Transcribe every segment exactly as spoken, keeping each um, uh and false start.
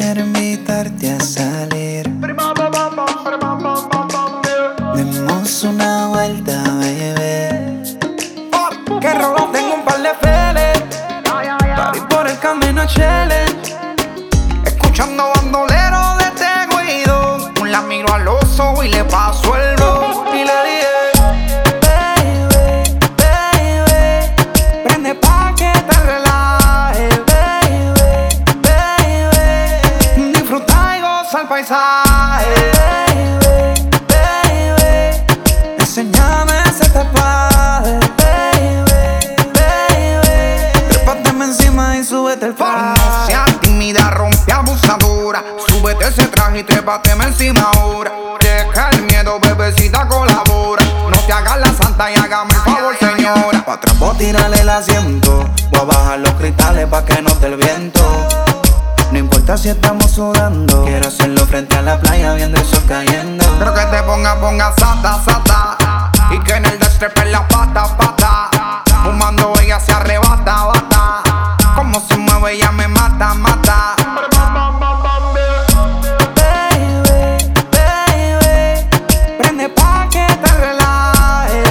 Quiero invitarte a salir. Demos una vuelta, baby. Oh, que robo, tengo un par de feles. Party por el camino challenge. Escuchando bandolero de Tego y Don. Un la miro al oso y le paso el ron. Y le dije, Baby, baby, prende pa' que te relajes. baby, baby, Disfruta y goza el paisaje. baby, baby, Enséñame ese tatuaje. baby, baby. Trépateme encima y súbete el traje. No seas tímida, rompe abusadora. Súbete ese traje y trépateme encima ahora. Deja el miedo, bebecita, colabora. No te hagas la santa y hágame el favor, señora. Pa' atrás voy a tirarle el asiento. Voy a bajar los cristales pa' que no te el viento. No importa si estamos sudando. Quiero hacerlo frente a la playa viendo el sol cayendo. Pero que te ponga, ponga sata, sata. Y que en el destrepe la pata, pata. Fumando ella se arrebata, bata. Como se mueve ella me mata, mata. Baby, baby, Prende pa' que te relajes.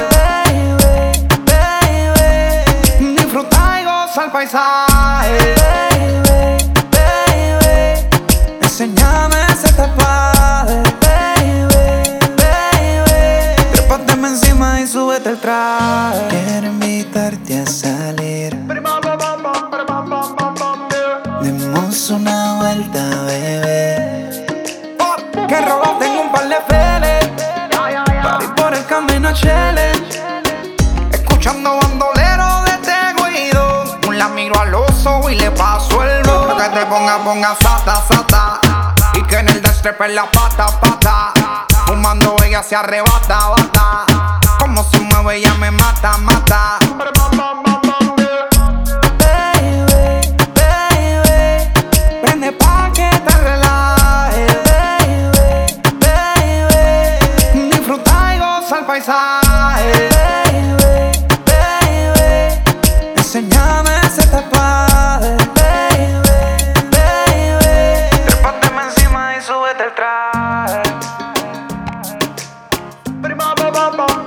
baby, baby, Disfruta y goza el paisaje. baby, baby, Enséñame ese tatuaje. baby, baby. Trépateme encima y súbete el traje. Quiero invitarte a salir. Demos una vuelta, baby. Oh, que robo, tengo un par de feles. Party por el camino challenge. Escuchando bandolero de Tego y Don. Un la miro al oso y le paso el ron. Que te ponga, ponga sata, sata. Y que en el destrepe la pata, pata. Fumando ella se arrebata, bata. Como se mueve ella me mata, mata. Baby, baby, Prende pa' que te relajes. baby, baby, Disfruta y goza el paisaje. baby, baby, Enséñame ese tatuaje. baby, baby. Trépateme encima y súbete el traje.